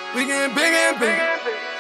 We getting bigger and bigger.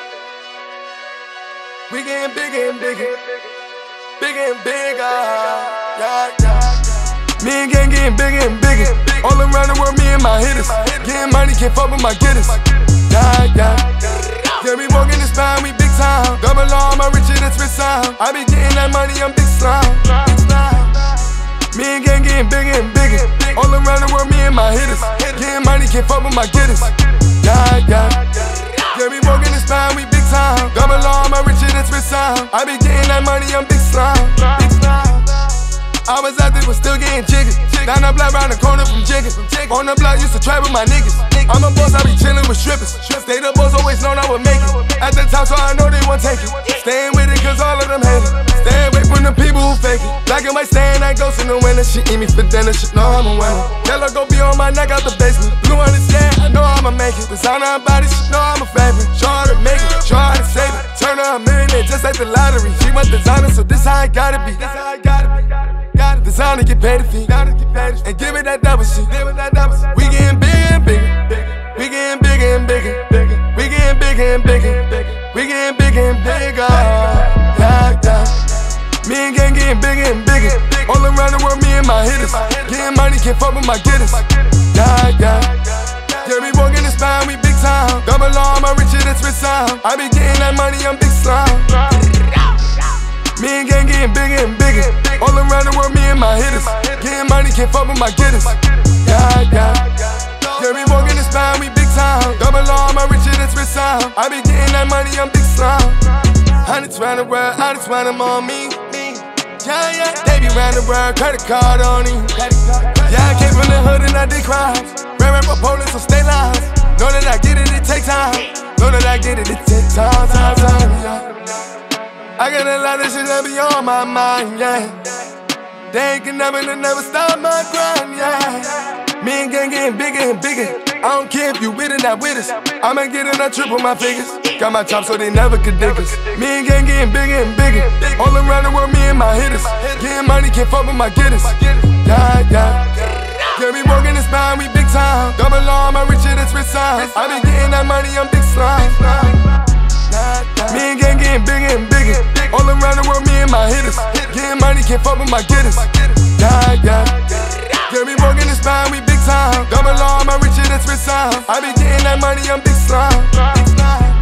We getting bigger and bigger. Bigger and bigger. Yeah, yeah. Me and gang getting bigger and bigger. All around the world, me and my hitters. Getting money, can't fuck with my getters. Yeah, yeah. Yeah, we walking this spine, we big time. Double R, my richer than Swiss sound. I be getting that money, I'm big slime. Me and gang getting bigger and bigger. All around the world, me and my hitters. Getting money, can't fuck with my getters. Yeah, yeah. Yeah, we walking this spine, we big time. Double R, my richer than Swiss sound. I be getting that money, I'm big slime. I was out there, but still getting jiggy. Down the block, round the corner from Jigga. On the block, used to trap with my niggas. I'm a boss, I be chillin' with strippers. Stay the boss, always known I would make it. At the top, so I know they won't take it. Staying with it, cause all of them hate it. Stay away from the people who fake it. Black and white, staying like ghosts in the winter. She eat me for dinner, she know I'm a winner. Tell her go be on my neck out the basement. Blue on the sky, I know I'ma make it. Designer her body, she know I'm a favorite. Show her to make it, show her to save it. Turn her a millionaire just like the lottery. She want designer, so this how I gotta be. This how I gotta be. Designer get paid a fee, and give it that double shit. We getting bigger and bigger. We getting bigger and bigger. We getting bigger and bigger. We getting bigger and bigger. Yeah, yeah. Me and gang getting bigger and bigger. All around the world, me and my hitters. Getting money, can't fuck with my getters. Yeah, yeah. Yeah, we walking this spine, we big time. Double R, my richer than Swiss sound. I be getting that money, I'm big slime. Me and gang getting bigger and bigger. All around the world, me and my hitters. Getting money, can't fuck with my getters. Yeah, yeah. Yeah, we walking this spine, we big time. Double R, my richer than Swiss sound. I be getting that money, I'm big slime. Hundreds round the world, I just want them on me. Yeah, yeah. They be round the world, credit card on me. Yeah, I came from the hood and I did crimes. Ran for police, so stay live. Know that I get it, it take time. Know that I get it, it take time, yeah. I got a lot of shit that be on my mind, yeah. They can never stop my grind, yeah. Me and gang getting bigger and bigger. I don't care if you with it, not with us. I'ma get in, I triple my figures. Got my chops so they never could dig us. Me and gang getting bigger and bigger. All around the world, me and my hitters. Getting money, can't fuck with my getters. Yeah, yeah. Yeah, we walking this spine, we big time. Double R, my richer than Swiss sound. I be getting that money, I'm big slime. Me and gang getting bigger and bigger. All around the world, me and my hitters. Getting money, can't fuck with my getters. Yeah, yeah. Yeah, we walking this spine, we big time. Double R, my richer than Swiss sound. I be getting that money, I'm big slime.